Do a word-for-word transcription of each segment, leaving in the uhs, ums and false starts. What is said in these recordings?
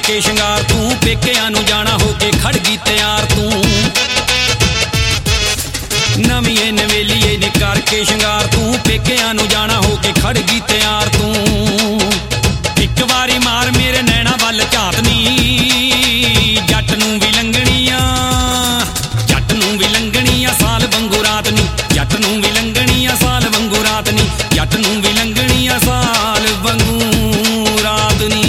के शंगार तू पेकिਆਂ ਨੂੰ जाना होके खड़ गई तैयार तू नवीए नवेलीए ने करके शंगार तू पेकिਆਂ ਨੂੰ जाना होके खड़ गई तैयार तू एक वारी मार मेरे नैना वल झातनी जट नूं भी लंघणीआं जट नूं भी लंघणीआं साल वांगू रात नी जट नूं भी लंघणीआं साल वांगू रात नी जट नूं भी लंघणीआं साल वांगू रात नी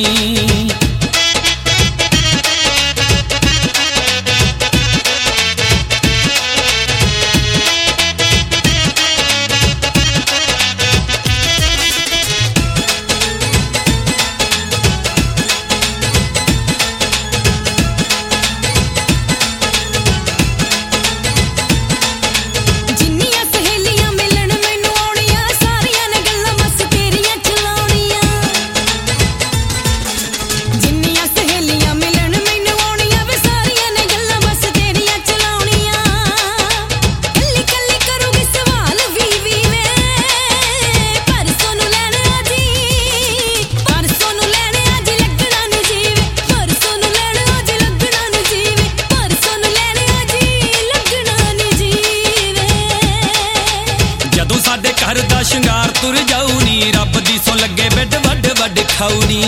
घर दा शंगार तुर जाऊ नी रब दी सो लगे बेड वड वड खाऊ नी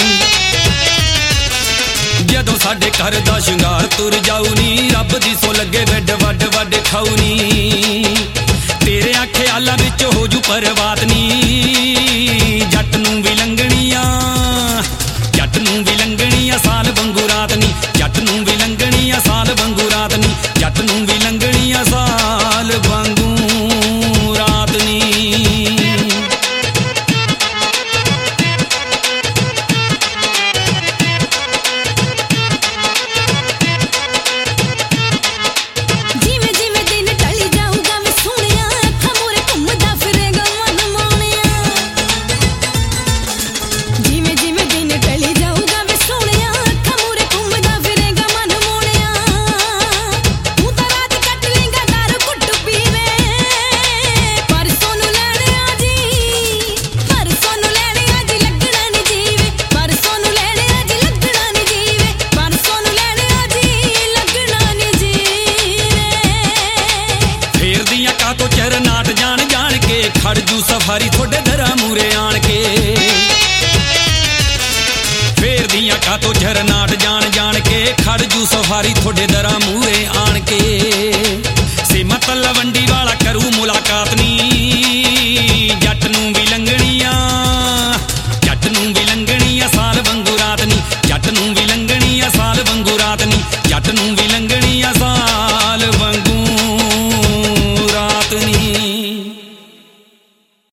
जदों साडे घर दा शंगार तुर जाऊ नी रब दी सो लगे बेड वड वड खाऊ नी तेरे ख्यालां विच हो जू परवात नी जट नूं भी लंघणीआं जट नूं भी लंघणीआं साल वांगू रात नी जट नूं भी लंघणीआं साल वांगू रात नी जट नूं भी लंघणीआं साल वांगू रात नी नाट जान जान के खड़जू सफारी थोड़े दरा मूरे आन के फेर दियां का तो झरनाट जान जान के खड़जू सफारी थोड़े दरा मूरे आन के से मतलब वंडी वाला करू मुलाकात नी जट नूं भी लंघ